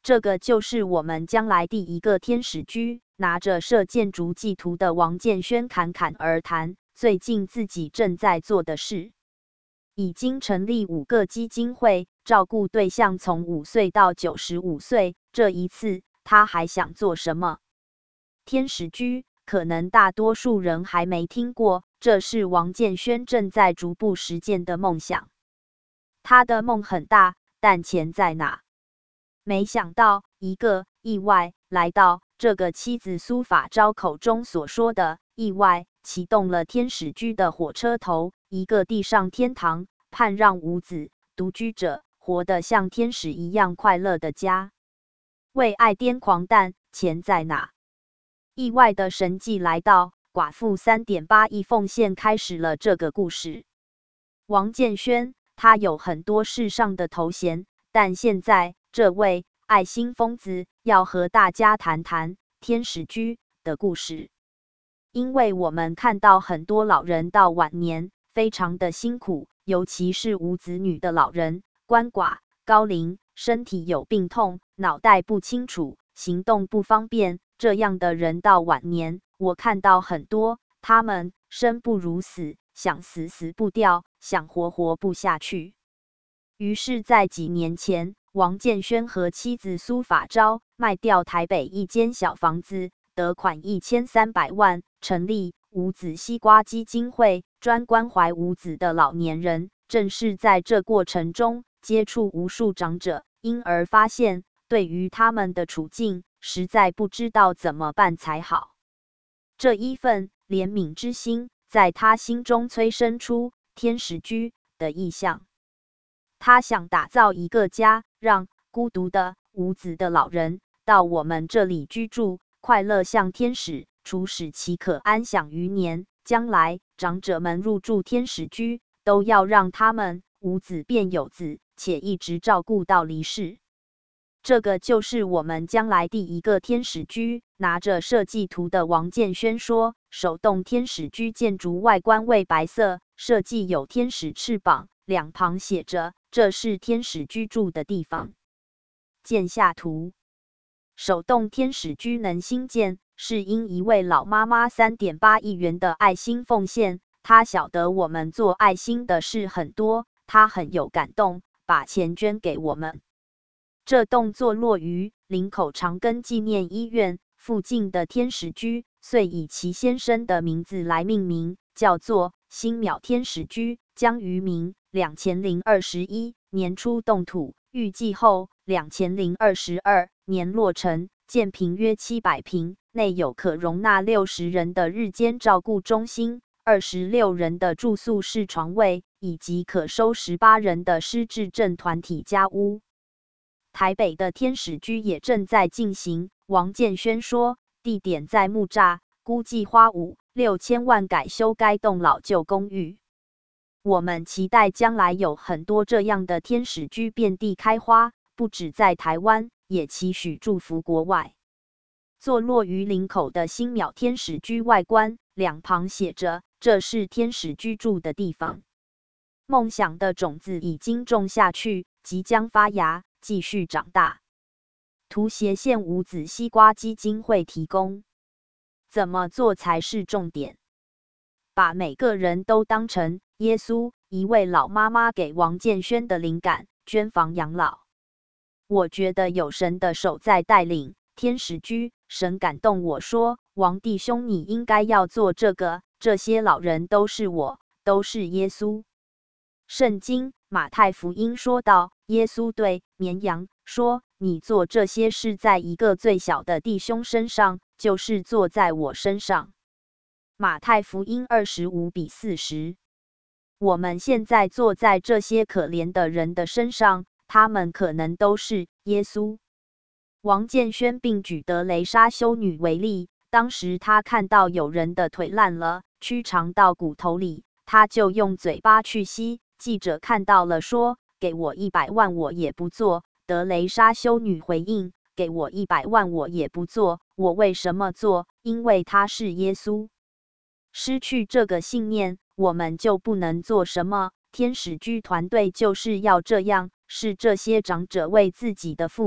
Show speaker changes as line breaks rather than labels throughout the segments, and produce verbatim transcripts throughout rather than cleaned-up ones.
这个就是我们将来第一个天使居。拿着射箭逐迹图的王建轩侃侃而谈，最近自己正在做的事。已经成立五个基金会，照顾对象从五岁到九十五岁。这一次，他还想做什么？天使居，可能大多数人还没听过，这是王建轩正在逐步实践的梦想。他的梦很大，但钱在哪？没想到，一个意外来到。这个妻子苏法昭口中所说的意外，启动了天使居的火车头，一个地上天堂，盼让无子独居者活得像天使一样快乐的家。为爱癫狂，但钱在哪？意外的神迹来到，寡妇 三点八亿奉献开始了这个故事。王建轩，他有很多世上的头衔，但现在这位爱心疯子要和大家谈谈天使居的故事。因为我们看到很多老人到晚年非常的辛苦，尤其是无子女的老人、鳏寡、高龄，身体有病痛，脑袋不清楚，行动不方便，这样的人到晚年，我看到很多，他们生不如死，想死死不掉，想活活不下去。于是在几年前，王建轩和妻子苏法昭卖掉台北一间小房子，得款一千三百万，成立无子西瓜基金会，专关怀无子的老年人。正是在这过程中，接触无数长者，因而发现对于他们的处境，实在不知道怎么办才好。这一份怜悯之心，在他心中催生出天使居的意象。他想打造一个家，让孤独的无子的老人到我们这里居住，快乐像天使，处使其可安享余年。将来长者们入住天使居，都要让他们无子变有子，且一直照顾到离世。这个就是我们将来第一个天使居。拿着设计图的王建轩说，手动天使居建筑外观为白色，设计有天使翅膀，两旁写着这是天使居住的地方。见下图。手动天使居能兴建，是因一位老妈妈 三点八亿元的爱心奉献。她晓得我们做爱心的事很多，她很有感动，把钱捐给我们。这栋坐落于林口长庚纪念医院附近的天使居，遂以其先生的名字来命名，叫做新淼天使居，将于明二零二一年初动土，预计后二零二二年落成，建坪约七百坪，内有可容纳六十人的日间照顾中心，二十六人的住宿式床位，以及可收十八人的失智症团体家屋。台北的天使居也正在进行，王建轩说，地点在木栅，估计花五六千万改修该栋老旧公寓。我们期待将来有很多这样的天使居遍地开花，不止在台湾，也期许祝福国外。坐落于林口的新淼天使居外观，两旁写着这是天使居住的地方。梦想的种子已经种下去，即将发芽，继续长大。图斜线无子西瓜基金会提供。怎么做才是重点？把每个人都当成耶稣。一位老妈妈给王建轩的灵感，捐房养老。我觉得有神的手在带领天使居，神感动我说，王弟兄你应该要做这个，这些老人都是我，都是耶稣。圣经马太福音说道，耶稣对绵羊说，你做这些事在一个最小的弟兄身上，就是做在我身上。马太福音二十五比四十。我们现在坐在这些可怜的人的身上，他们可能都是耶稣。王建轩并举德雷莎修女为例，当时他看到有人的腿烂了，曲长到骨头里，他就用嘴巴去吸。记者看到了说，给我一百万我也不做。德雷莎修女回应，给我一百万我也不做。我为什么做？因为他是耶稣。失去这个信念，我们就不能做什么。天使居团队就是要这样，是这些长者为自己的父母、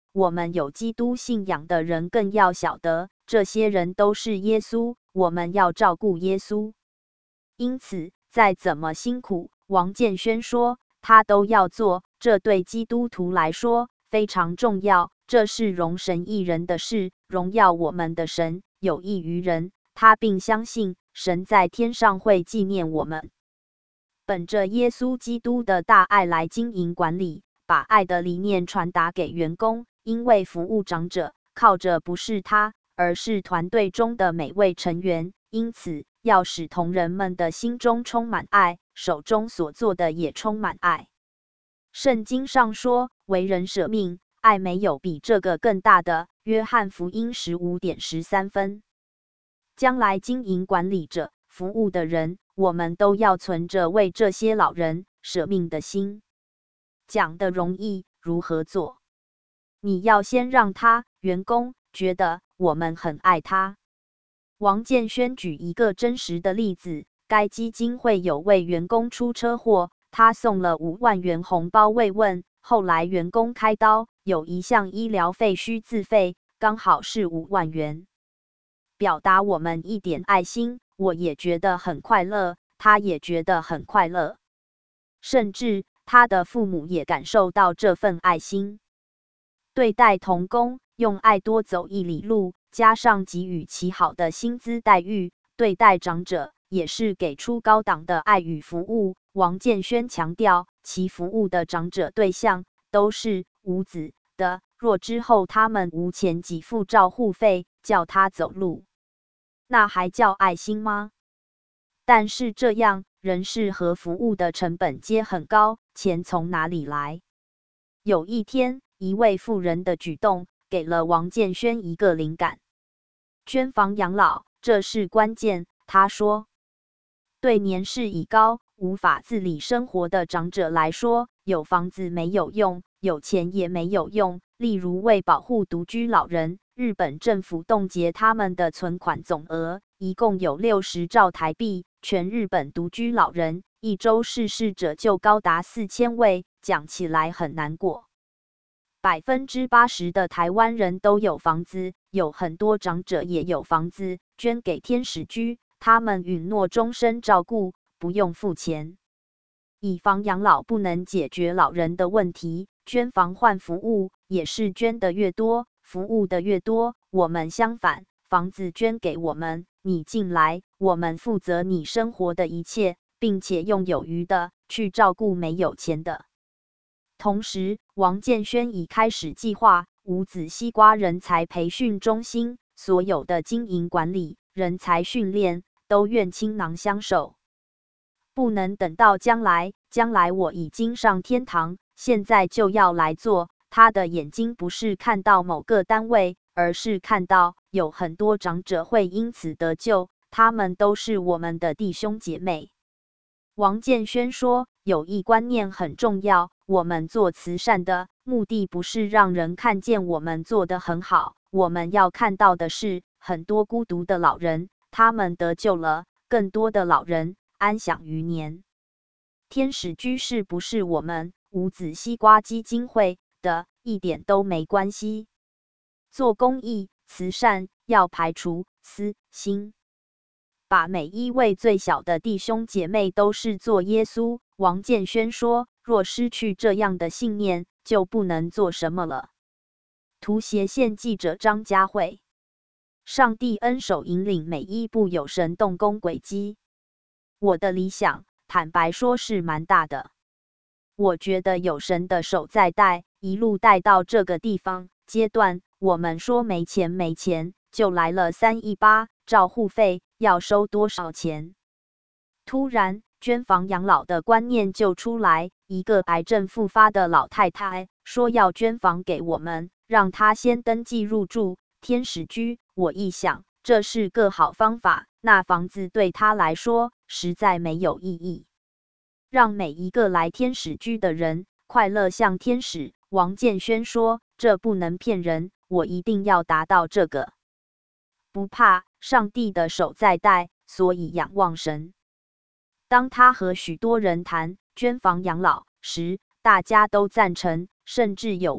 我们有基督信仰的人更要晓得，这些人都是耶稣，我们要照顾耶稣。因此，再怎么辛苦，王建轩说他都要做，这对基督徒来说非常重要，这是荣神益人的事，荣耀我们的神，有益于人。他并相信神在天上会纪念我们。本着耶稣基督的大爱来经营管理，把爱的理念传达给员工，因为服务长者靠着不是他，而是团队中的每位成员，因此要使同仁们的心中充满爱，手中所做的也充满爱。圣经上说，为人舍命，爱没有比这个更大的。约翰福音十五点十三分。将来经营管理者、服务的人，我们都要存着为这些老人舍命的心。讲的容易，如何做？你要先让他员工觉得我们很爱他。王建轩举一个真实的例子，该基金会有位员工出车祸，他送了五万元红包慰问，后来员工开刀，有一项医疗费需自费，刚好是五万元。表达我们一点爱心，我也觉得很快乐，他也觉得很快乐，甚至他的父母也感受到这份爱心。对待同工，用爱多走一里路，加上给予其好的薪资待遇；对待长者，也是给出高档的爱与服务。王建轩强调，其服务的长者对象都是无子的，若之后他们无钱给付照护费，叫他走路，那还叫爱心吗？但是这样，人事和服务的成本皆很高，钱从哪里来？有一天，一位妇人的举动给了王建轩一个灵感。捐房养老，这是关键。他说，对年事已高、无法自理生活的长者来说，有房子没有用，有钱也没有用。例如，为保护独居老人，日本政府冻结他们的存款总额，一共有六十兆台币。全日本独居老人一周逝世者就高达四千位，讲起来很难过。百分之八十的台湾人都有房子，有很多长者也有房子，捐给天使居，他们允诺终身照顾，不用付钱。以房养老不能解决老人的问题，捐房换服务，也是捐的越多，服务的越多。我们相反，房子捐给我们，你进来，我们负责你生活的一切，并且用有余的去照顾没有钱的。同时，王建轩已开始计划无子西瓜人才培训中心，所有的经营管理、人才训练都愿倾囊相授。不能等到将来，将来我已经上天堂，现在就要来做。他的眼睛不是看到某个单位，而是看到有很多长者会因此得救，他们都是我们的弟兄姐妹。王建轩说，有一观念很重要，我们做慈善的目的不是让人看见我们做得很好，我们要看到的是很多孤独的老人，他们得救了，更多的老人安享余年。天使居士不是我们无子西瓜基金会的，一点都没关系。做公益慈善要排除私心，把每一位最小的弟兄姐妹都视作耶稣。王建轩说，若失去这样的信念，就不能做什么了。图协线记者张家慧，上帝恩手引领每一步有神动工轨迹。我的理想，坦白说是蛮大的。我觉得有神的手在带，一路带到这个地方阶段，我们说没钱没钱，就来了三亿八，照护费要收多少钱？突然，捐房养老的观念就出来。一个癌症复发的老太太说要捐房给我们，让她先登记入住天使居。我一想，这是个好方法，那房子对她来说实在没有意义。让每一个来天使居的人快乐像天使。王建轩说，这不能骗人，我一定要达到这个。不怕，上帝的手在带，所以仰望神。当他和许多人谈捐房养老时，大家都赞成，甚至有位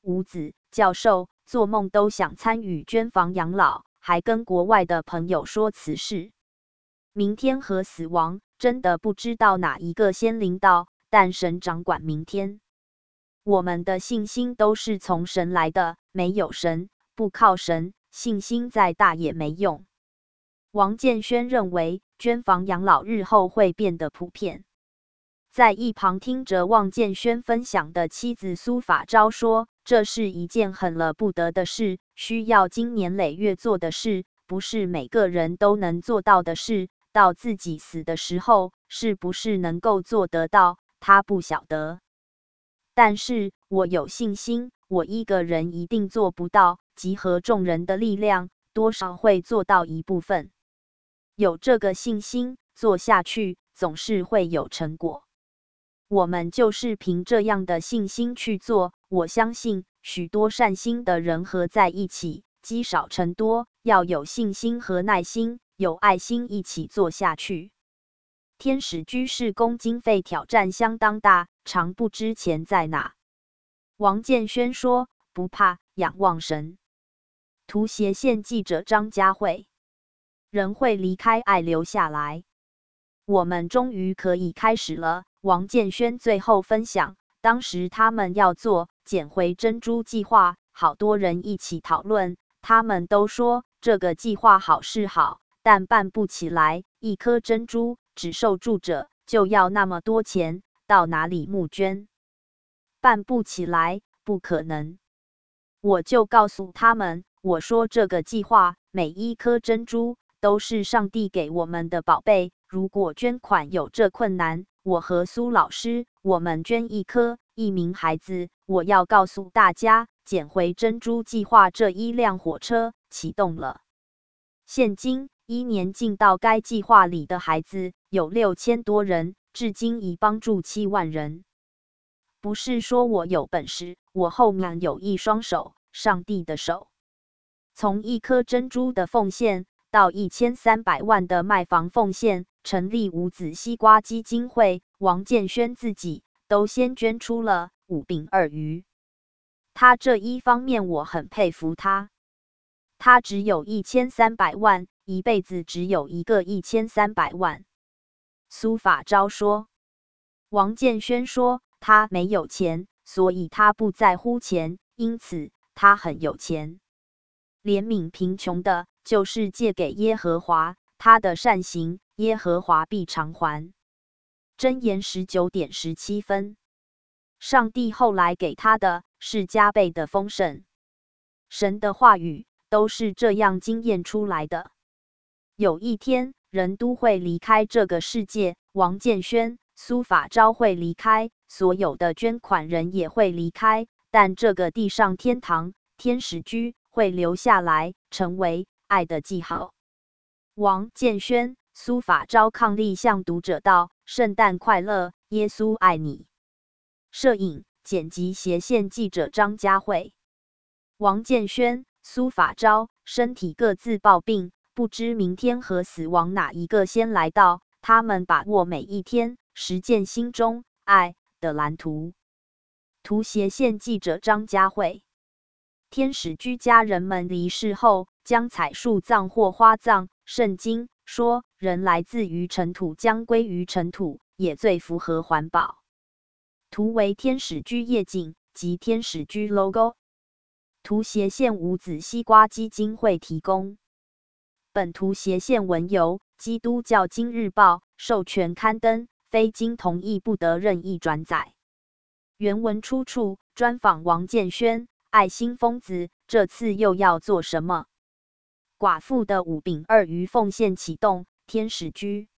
吴子教授做梦都想参与捐房养老，还跟国外的朋友说此事。明天和死亡真的不知道哪一个先临到，但神掌管明天。我们的信心都是从神来的，没有神，不靠神，信心再大也没用。王建轩认为捐房养老日后会变得普遍。在一旁听着王建轩分享的妻子苏法昭说，这是一件很了不得的事，需要经年累月做的事，不是每个人都能做到的事，到自己死的时候，是不是能够做得到，他不晓得。但是我有信心，我一个人一定做不到，集合众人的力量，多少会做到一部分。有这个信心，做下去总是会有成果。我们就是凭这样的信心去做，我相信许多善心的人合在一起，积少成多，要有信心和耐心，有爱心一起做下去。天使居士工经费挑战相当大，常不知钱在哪。王建轩说，不怕，仰望神。图协线记者张家慧，人会离开，爱留下来。我们终于可以开始了。王建轩最后分享，当时他们要做捡回珍珠计划，好多人一起讨论，他们都说这个计划好是好，但办不起来，一颗珍珠只受助者就要那么多钱，到哪里募捐？办不起来，不可能。我就告诉他们，我说这个计划，每一颗珍珠都是上帝给我们的宝贝，如果捐款有这困难，我和苏老师，我们捐一颗，一名孩子。我要告诉大家，捡回珍珠计划这一辆火车启动了。现今，一年进到该计划里的孩子有六千多人，至今已帮助七万人。不是说我有本事，我后面有一双手，上帝的手。从一颗珍珠的奉献，到一千三百万的卖房奉献，成立无籽西瓜基金会，王建轩自己都先捐出了五饼二鱼。他这一方面我很佩服他。他只有一千三百万，一辈子只有一个一千三百万。苏法昭说。王建轩说，他没有钱，所以他不在乎钱，因此他很有钱。怜悯贫穷的，就是借给耶和华，他的善行，耶和华必偿还。箴言十九点十七分。上帝后来给他的是加倍的丰盛。神的话语都是这样经验出来的。有一天，人都会离开这个世界，王建轩、苏法昭会离开，所有的捐款人也会离开，但这个地上天堂，天使居会留下来，成为爱的记号。王建轩、苏法昭伉俪向读者道：圣诞快乐，耶稣爱你。摄影、剪辑斜线记者张家慧。王建轩、苏法昭身体各自抱病，不知明天和死亡哪一个先来到，他们把握每一天，实践心中爱的蓝图。图斜线记者张家慧。天使居家人们离世后，将采树葬或花葬。圣经说，人来自于尘土，将归于尘土，也最符合环保。图为天使居夜景及天使居 logo。图斜线无籽西瓜基金会提供。本图斜线文由基督教今日报授权刊登，非经同意不得任意转载。原文出处专访王建轩。爱心疯子这次又要做什么？寡妇的五饼二鱼奉献启动，天使居。